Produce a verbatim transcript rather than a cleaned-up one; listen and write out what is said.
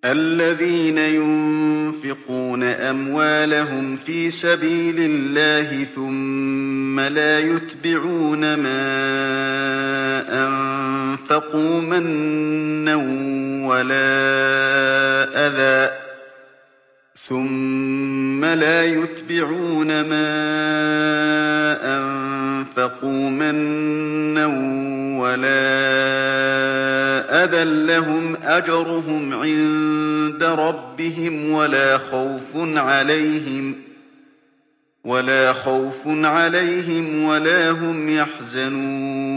الذين ينفقون أموالهم في سبيل الله ثم لا يتبعون ما أنفقوا منا ولا أذى ثم لا يتبعون ما أنفقوا منا ولا أذى لهم أجرهم عند ربهم ولا خوف عليهم ولا خوف عليهم ولا هم يحزنون